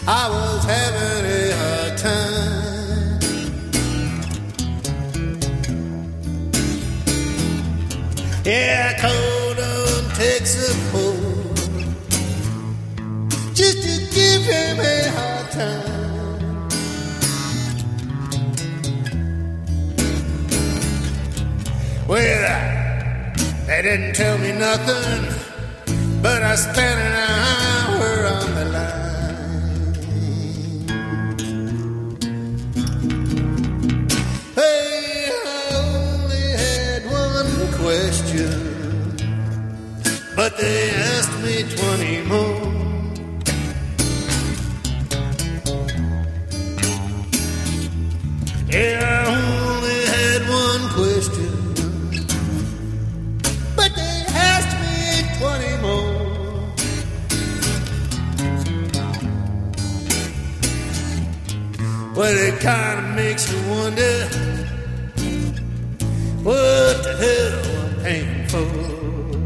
I was having a hard time. Yeah, I called on Texas just to give him a hard time. Well, they didn't tell me nothing, but I spent an hour on the line. Hey, I only had one question, but they asked me 20 more. Yeah, I only had one question, but they asked me 20 more. Well, it kind of makes you wonder what the hell I'm paying for.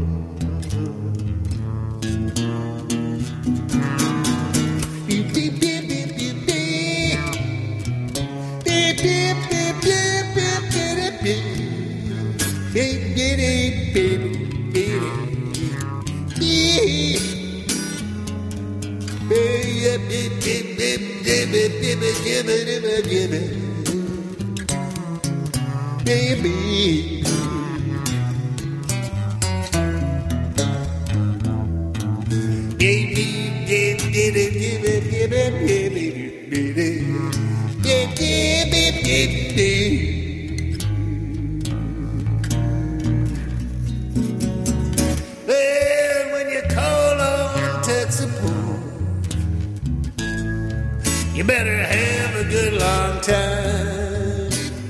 Baby, well, when you call on Texaco, you better have a good long time.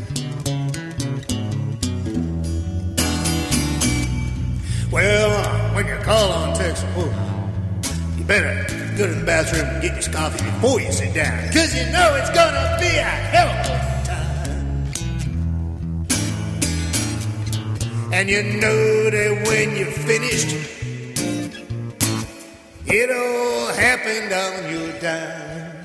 Well, when you call on Texaco, you better go to the bathroom and get your coffee before you sit down, 'cause you know it's gonna be a hell of a time. And you know that when you're finished, it all happened on your dime.